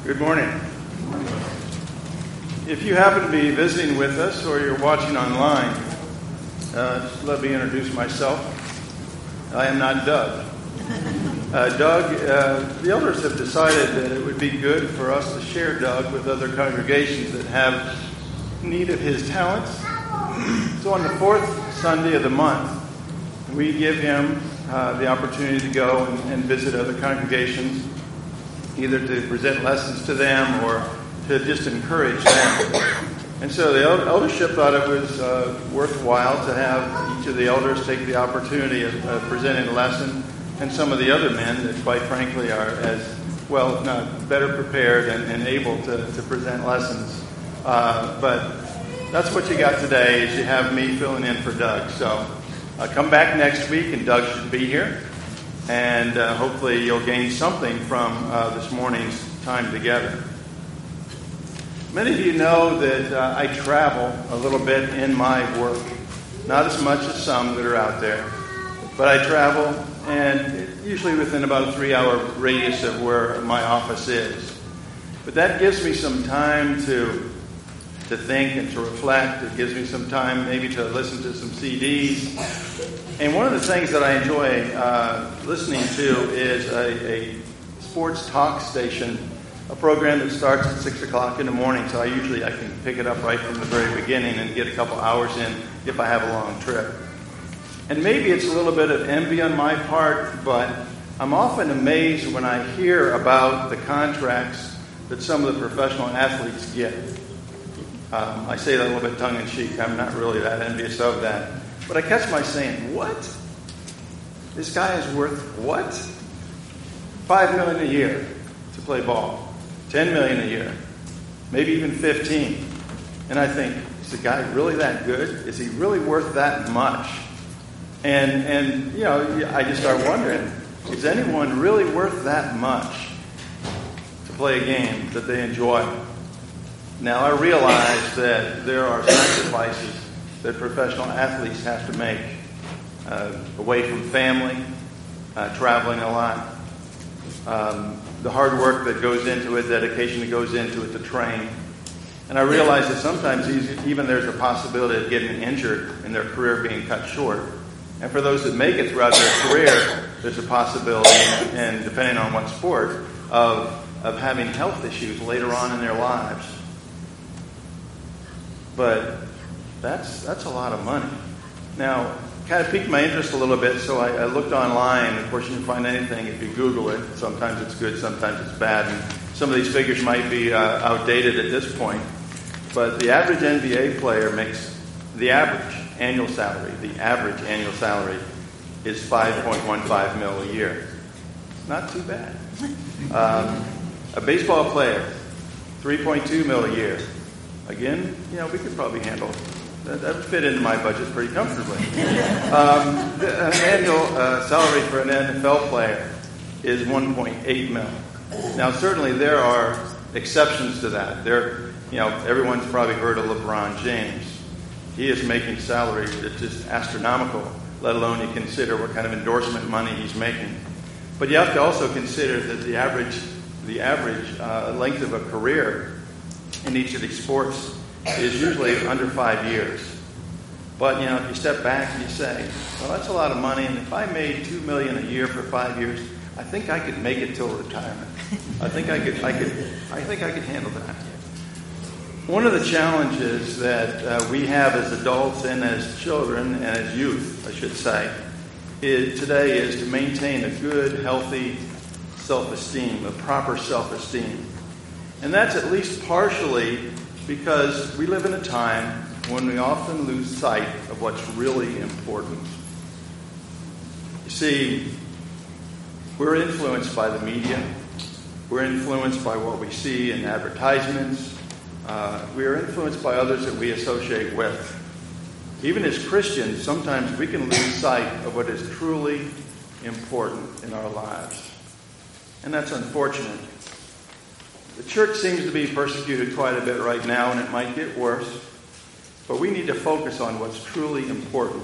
Good morning. If you happen to be visiting with us or you're watching online, just let me introduce myself. I am not Doug. Doug, the elders have decided that it would be good for us to share Doug with other congregations that have need of his talents. So on the fourth Sunday of the month, we give him the opportunity to go and visit other congregations, either to present lessons to them or to just encourage them. And so the eldership thought it was worthwhile to have each of the elders take the opportunity of presenting a lesson, and some of the other men that, quite frankly, are as well, if not better prepared and able to present lessons. But that's what you got today, is you have me filling in for Doug. So come back next week, and Doug should be here. And hopefully you'll gain something from this morning's time together. Many of you know that I travel a little bit in my work. Not as much as some that are out there. But I travel, and usually within about a 3-hour radius of where my office is. But that gives me some time to think and to reflect. It gives me some time maybe to listen to some CDs. And one of the things that I enjoy listening to is a sports talk station, a program that starts at 6 o'clock in the morning. So I can pick it up right from the very beginning and get a couple hours in if I have a long trip. And maybe it's a little bit of envy on my part, but I'm often amazed when I hear about the contracts that some of the professional athletes get. I say that a little bit tongue-in-cheek. I'm not really that envious of that. But I catch myself saying, what? This guy is worth what? $5 million a year to play ball. $10 million a year. Maybe even 15. And I think, is the guy really that good? Is he really worth that much? And you know, I just start wondering, is anyone really worth that much to play a game that they enjoy? Now, I realize that there are sacrifices that professional athletes have to make away from family, traveling a lot, the hard work that goes into it, dedication that goes into it to train. And I realize that sometimes even there's a possibility of getting injured and their career being cut short. And for those that make it throughout their career, there's a possibility, and depending on what sport, of having health issues later on in their lives. But that's a lot of money. Now, kind of piqued my interest a little bit, so I looked online. Of course, you can find anything if you Google it. Sometimes it's good, sometimes it's bad. And some of these figures might be outdated at this point. But the average NBA player makes the average annual salary. The average annual salary is $5.15 million a year. Not too bad. A baseball player, $3.2 million a year. Again, we could probably handle that. That would fit into my budget pretty comfortably. An annual salary for an NFL player is $1.8 million. Now, certainly there are exceptions to that. Everyone's probably heard of LeBron James. He is making salaries that's just astronomical, let alone you consider what kind of endorsement money he's making. But you have to also consider that the average length of a career in each of these sports is usually under 5 years. But, if you step back and you say, well, that's a lot of money, and if I made $2 million a year for 5 years, I think I could make it till retirement. I think I could handle that. One of the challenges that we have as adults and as children and as youth, I should say, today is to maintain a good, healthy self-esteem, a proper self-esteem. And that's at least partially because we live in a time when we often lose sight of what's really important. You see, we're influenced by the media. We're influenced by what we see in advertisements. We are influenced by others that we associate with. Even as Christians, sometimes we can lose sight of what is truly important in our lives. And that's unfortunate. The church seems to be persecuted quite a bit right now, and it might get worse. But we need to focus on what's truly important.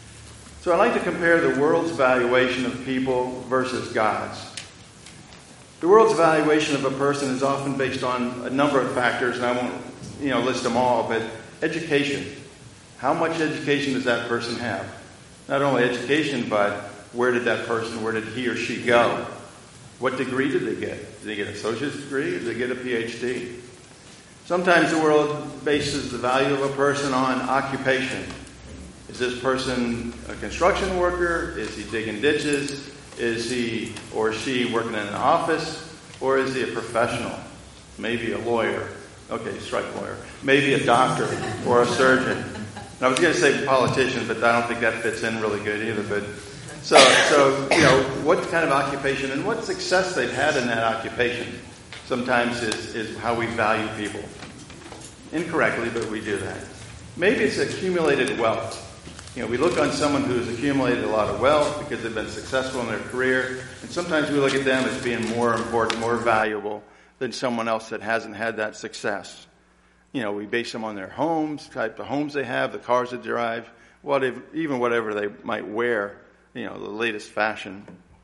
So I'd like to compare the world's valuation of people versus God's. The world's evaluation of a person is often based on a number of factors, and I won't list them all, but education. How much education does that person have? Not only education, but where did he or she go? What degree did they get? Did they get an associate's degree or did they get a PhD? Sometimes the world bases the value of a person on occupation. Is this person a construction worker? Is he digging ditches? Is he or she working in an office? Or is he a professional? Maybe a lawyer. Okay, strike lawyer. Maybe a doctor or a surgeon. And I was going to say politician, but I don't think that fits in really good either. But so what kind of occupation and what success they've had in that occupation sometimes is how we value people. Incorrectly, but we do that. Maybe it's accumulated wealth. We look on someone who's accumulated a lot of wealth because they've been successful in their career, and sometimes we look at them as being more important, more valuable than someone else that hasn't had that success. We base them on their homes, type of homes they have, the cars they drive, whatever they might wear, the latest fashion.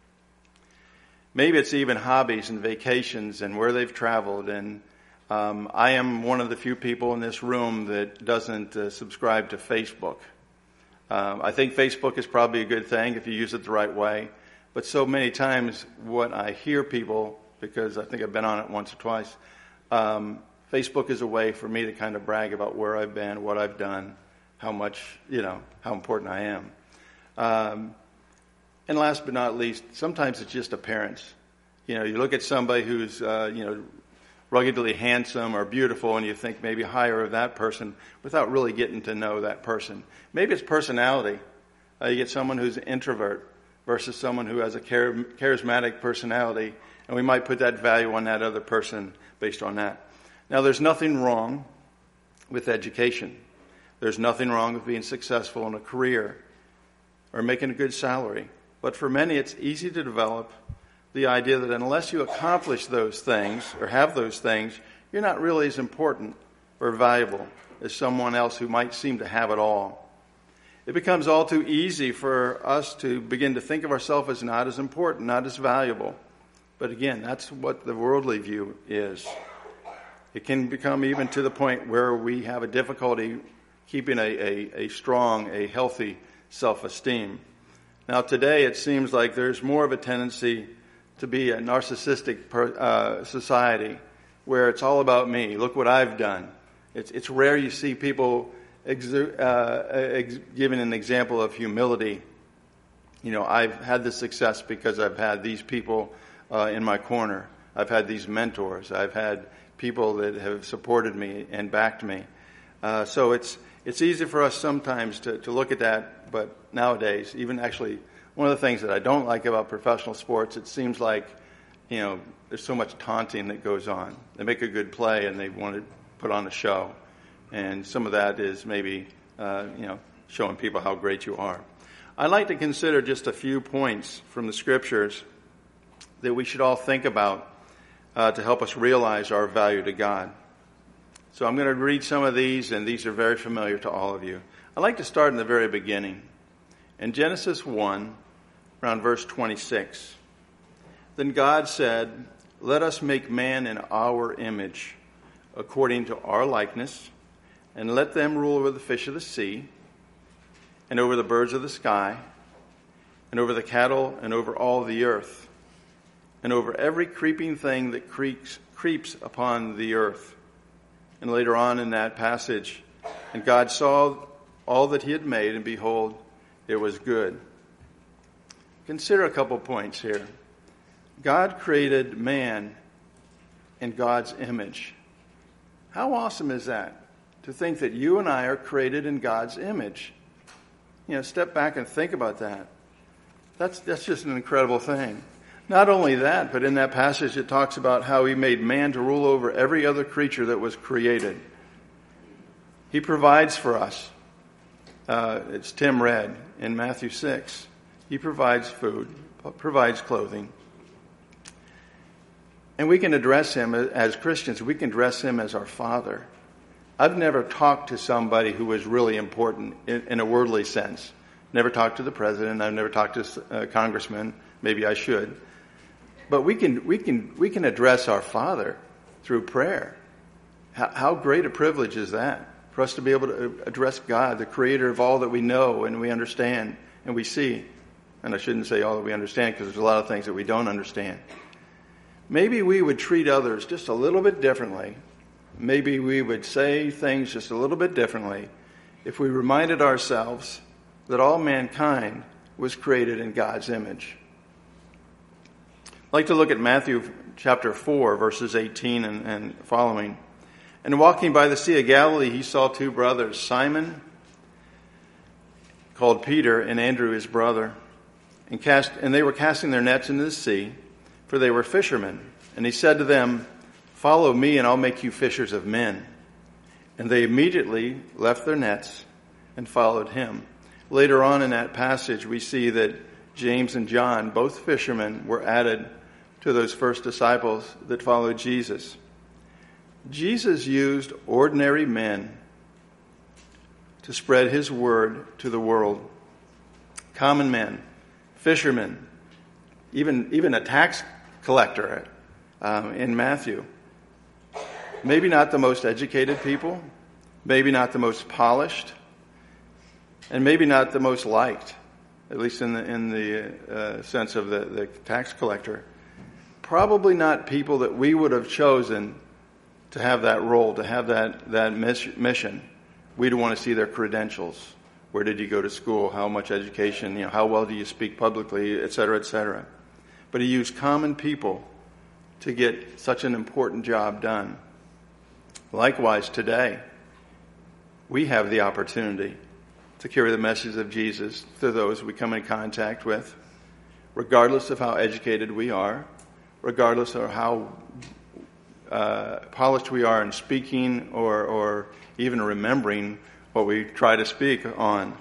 Maybe it's even hobbies and vacations and where they've traveled. And I am one of the few people in this room that doesn't subscribe to Facebook. I think Facebook is probably a good thing if you use it the right way. But so many times what I hear people, because I think I've been on it once or twice, Facebook is a way for me to kind of brag about where I've been, what I've done, how much, how important I am. And last but not least, sometimes it's just appearance. You look at somebody who's, ruggedly handsome or beautiful, and you think maybe higher of that person without really getting to know that person. Maybe it's personality. You get someone who's an introvert versus someone who has a charismatic personality, and we might put that value on that other person based on that. Now, there's nothing wrong with education. There's nothing wrong with being successful in a career or making a good salary. But for many, it's easy to develop the idea that unless you accomplish those things or have those things, you're not really as important or valuable as someone else who might seem to have it all. It becomes all too easy for us to begin to think of ourselves as not as important, not as valuable. But again, that's what the worldly view is. It can become even to the point where we have a difficulty keeping a strong, a healthy self-esteem. Now today it seems like there's more of a tendency to be a narcissistic society where it's all about me. Look what I've done. It's rare you see people giving an example of humility. I've had this success because I've had these people in my corner. I've had these mentors. I've had people that have supported me and backed me. So it's easy for us sometimes to look at that, but nowadays, even actually, one of the things that I don't like about professional sports, it seems like, there's so much taunting that goes on. They make a good play and they want to put on a show. And some of that is maybe, showing people how great you are. I'd like to consider just a few points from the scriptures that we should all think about to help us realize our value to God. So I'm going to read some of these, and these are very familiar to all of you. I'd like to start in the very beginning. In Genesis 1, around verse 26, then God said, "Let us make man in our image, according to our likeness, and let them rule over the fish of the sea, and over the birds of the sky, and over the cattle, and over all the earth, and over every creeping thing that creeps upon the earth." And later on in that passage, and God saw all that he had made, and behold, it was good. Consider a couple points here. God created man in God's image. How awesome is that? To think that you and I are created in God's image. Step back and think about that. That's just an incredible thing. Not only that, but in that passage it talks about how he made man to rule over every other creature that was created. He provides for us. It's Tim read in Matthew 6. He provides food, provides clothing. And we can address him as Christians. We can address him as our Father. I've never talked to somebody who was really important in a worldly sense. Never talked to the president. I've never talked to a congressman. Maybe I should. But we can address our Father through prayer. How great a privilege is that, for us to be able to address God, the creator of all that we know and we understand and we see. And I shouldn't say all that we understand, because there's a lot of things that we don't understand. Maybe we would treat others just a little bit differently. Maybe we would say things just a little bit differently if we reminded ourselves that all mankind was created in God's image. I'd like to look at Matthew chapter 4, verses 18 and following. And walking by the Sea of Galilee, he saw two brothers, Simon, called Peter, and Andrew his brother. And they were casting their nets into the sea, for they were fishermen. And he said to them, "Follow me, and I'll make you fishers of men." And they immediately left their nets and followed him. Later on in that passage, we see that James and John, both fishermen, were added to those first disciples that followed Jesus. Jesus used ordinary men to spread his word to the world. Common men, fishermen, even a tax collector in Matthew. Maybe not the most educated people, maybe not the most polished, and maybe not the most liked, at least in the sense of the tax collector. Probably not people that we would have chosen to have that role, to have that mission. We'd want to see their credentials. Where did you go to school? How much education? How well do you speak publicly, et cetera, et cetera. But he used common people to get such an important job done. Likewise, today, we have the opportunity to carry the message of Jesus to those we come in contact with, regardless of how educated we are, regardless of how polished we are in speaking or even remembering what we try to speak on.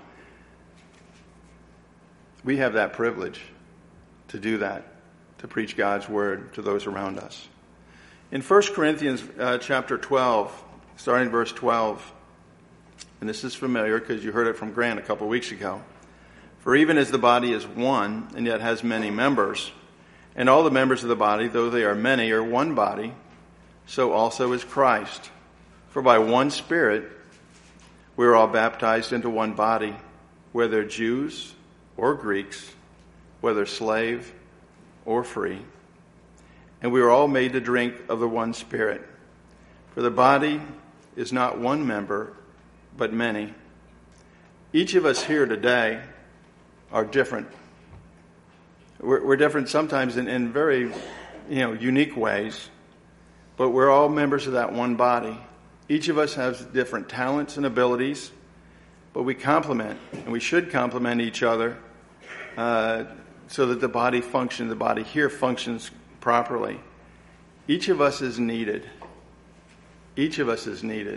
We have that privilege to do that, to preach God's word to those around us. In 1 Corinthians chapter 12, starting verse 12, and this is familiar because you heard it from Grant a couple weeks ago. "For even as the body is one, and yet has many members, and all the members of the body, though they are many, are one body, so also is Christ. For by one Spirit we are all baptized into one body, whether Jews or Greeks, whether slave or free. And we are all made to drink of the one Spirit. For the body is not one member, but many." Each of us here today are different. We're different sometimes in very unique ways, but we're all members of that one body. Each of us has different talents and abilities, but we complement, and we should complement each other so that the body here functions properly. Each of us is needed. Each of us is needed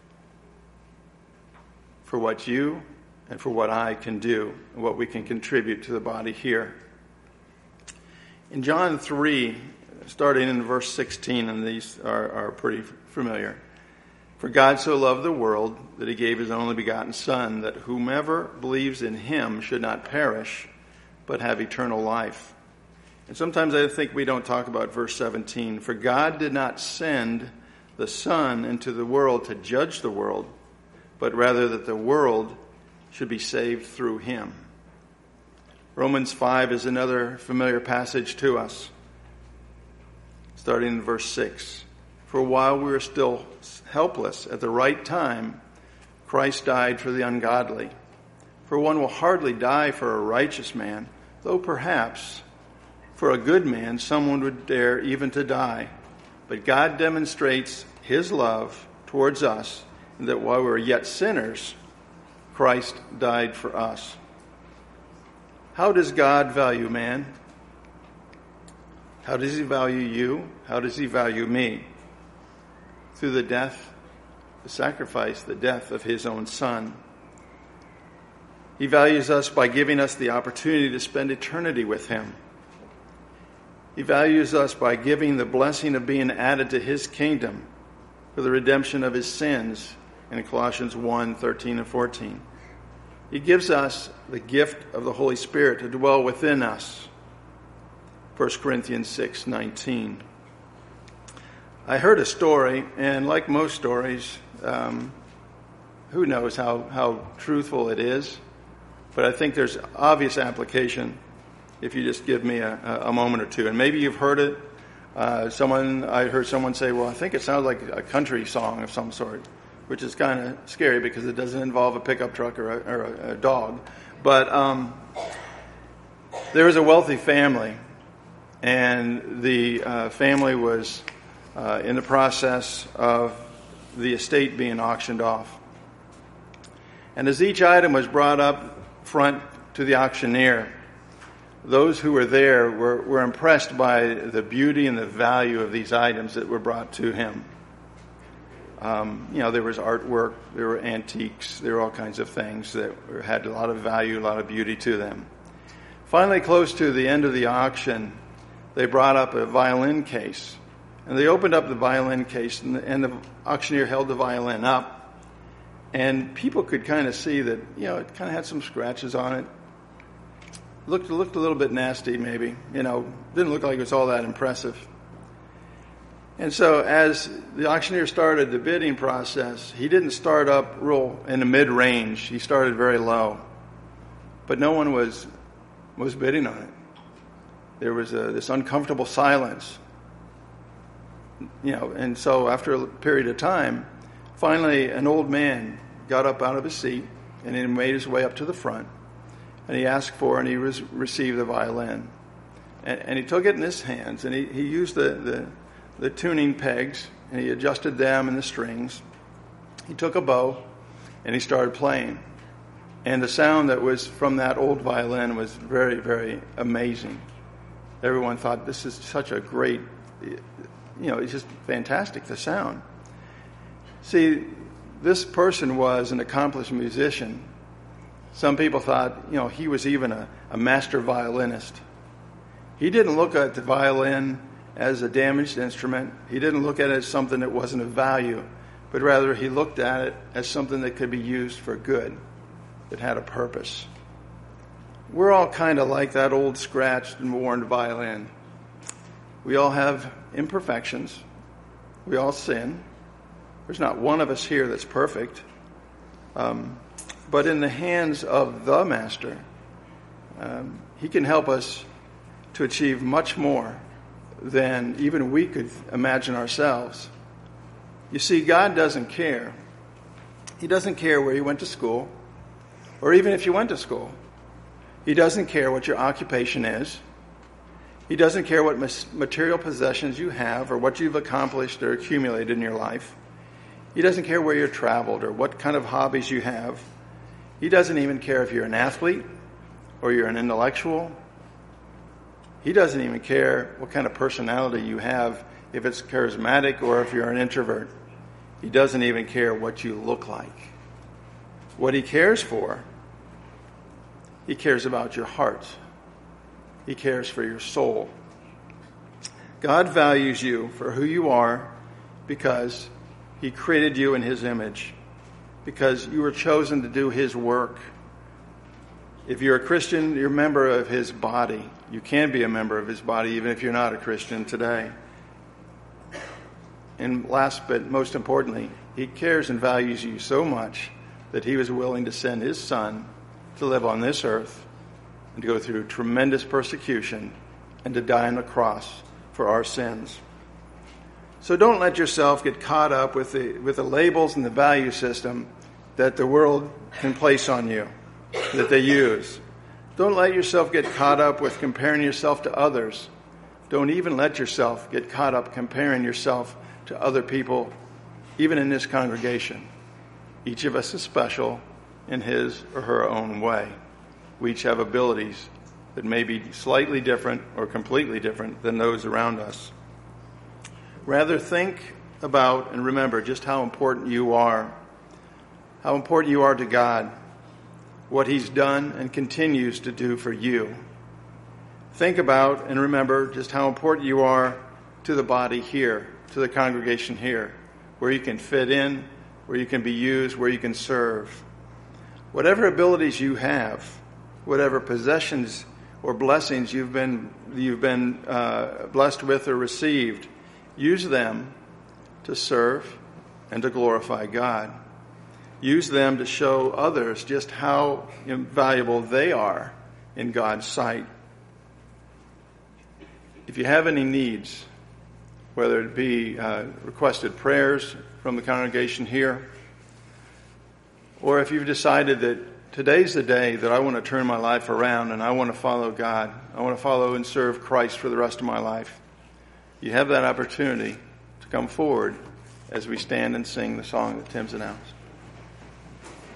for what you and for what I can do and what we can contribute to the body here. In John 3, starting in verse 16, and these are pretty familiar. "For God so loved the world that he gave his only begotten Son, that whomever believes in him should not perish, but have eternal life." And sometimes I think we don't talk about verse 17. "For God did not send the Son into the world to judge the world, but rather that the world should be saved through him." Romans 5 is another familiar passage to us, starting in verse 6. "For while we were still helpless, at the right time, Christ died for the ungodly. For one will hardly die for a righteous man, though perhaps for a good man someone would dare even to die. But God demonstrates his love towards us, in that while we were yet sinners, Christ died for us." How does God value man? How does he value you? How does he value me? Through the death, the sacrifice, the death of his own Son. He values us by giving us the opportunity to spend eternity with him. He values us by giving the blessing of being added to his kingdom for the redemption of his sins in Colossians 1, 13 and 14. He gives us the gift of the Holy Spirit to dwell within us. 1 Corinthians 6:19. I heard a story, and like most stories, who knows how truthful it is, but I think there's obvious application if you just give me a moment or two. And maybe you've heard it. I heard someone say, well, I think it sounds like a country song of some sort, which is kind of scary because it doesn't involve a pickup truck or a dog. But there was a wealthy family, and the family was in the process of the estate being auctioned off. And as each item was brought up front to the auctioneer, those who were there were impressed by the beauty and the value of these items that were brought to him. There was artwork, there were antiques, there were all kinds of things that had a lot of value, a lot of beauty to them. Finally, close to the end of the auction, they brought up a violin case. And they opened up the violin case, and the auctioneer held the violin up. And people could kind of see that, it kind of had some scratches on it. Looked a little bit nasty, maybe. Didn't look like it was all that impressive. And so as the auctioneer started the bidding process, he didn't start up real in the mid-range. He started very low. But no one was bidding on it. There was this uncomfortable silence. And so after a period of time, finally an old man got up out of his seat and he made his way up to the front. And he asked for and he received the violin. And he took it in his hands and he used the tuning pegs and he adjusted them and the strings. He took a bow and he started playing. And the sound that was from that old violin was very, very amazing. Everyone thought, this is such a great, it's just fantastic, the sound. See, this person was an accomplished musician. Some people thought, he was even a master violinist. He didn't look at the violin as a damaged instrument. He didn't look at it as something that wasn't of value, but rather he looked at it as something that could be used for good, that had a purpose. We're all kind of like that old scratched and worn violin. We all have imperfections. We all sin. There's not one of us here that's perfect. But in the hands of the Master, he can help us to achieve much more than even we could imagine ourselves. You see, God doesn't care. He doesn't care where you went to school, or even if you went to school. He doesn't care what your occupation is. He doesn't care what material possessions you have or what you've accomplished or accumulated in your life. He doesn't care where you've traveled or what kind of hobbies you have. He doesn't even care if you're an athlete or you're an intellectual. He doesn't even care what kind of personality you have, if it's charismatic or if you're an introvert. He doesn't even care what you look like. What he cares for, he cares about your heart. He cares for your soul. God values you for who you are because he created you in his image, because you were chosen to do his work. If you're a Christian, you're a member of his body. You can be a member of his body even if you're not a Christian today. And last but most importantly, he cares and values you so much that he was willing to send his son to live on this earth and to go through tremendous persecution and to die on the cross for our sins. So don't let yourself get caught up with the labels and the value system that the world can place on you, that they use. Don't let yourself get caught up with comparing yourself to others. Don't even let yourself get caught up comparing yourself to other people, even in this congregation. Each of us is special in his or her own way. We each have abilities that may be slightly different or completely different than those around us. Rather, think about and remember just how important you are to God, what he's done and continues to do for you. Think about and remember just how important you are to the body here, to the congregation here, where you can fit in, where you can be used, where you can serve. Whatever abilities you have, whatever possessions or blessings you've been blessed with or received, use them to serve and to glorify God. Use them to show others just how valuable they are in God's sight. If you have any needs, whether it be requested prayers from the congregation here, or if you've decided that today's the day that I want to turn my life around and I want to follow God, I want to follow and serve Christ for the rest of my life, you have that opportunity to come forward as we stand and sing the song that Tim's announced.